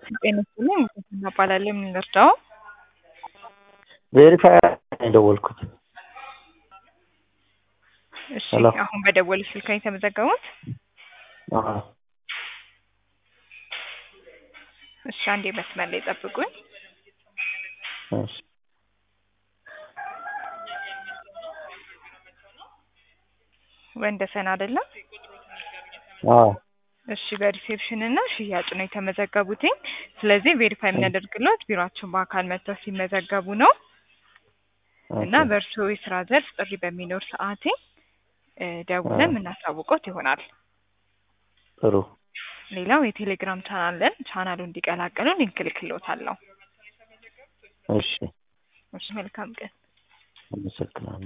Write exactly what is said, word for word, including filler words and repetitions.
ጤና ይስጥልኝ እናባላለን የምንረዳው ቬሪፋይ እንደወልኩት እሺ አሁን በደወል ስልክ ላይ ተመዘገቡት አዎ እሺ አንዴ መስመር ላይ ጠብቁኝ እሺ ወንደሰን አይደለም አዎ እሺ በሪሴፕሽን እና ሽያጭ ነው የተመዘገቡት ስለዚህ ቬሪፋይ የምናደርግለት ቢሮአችን በአካል መጥተው ሲመዘገቡ ነው እና በእርሶ የስራ ዘርፍ ጥሪ በሚኖር ሰዓት ደውለን እናሳውቆት ይሆናል ጥሩ ሌላው የቴሌግራም ቻናል አለን ቻናሉን እንዲቀላቀሉ ሊንክ ልክልዎታለሁ እሺ እሺ መልካም ቀን አመሰግናለሁ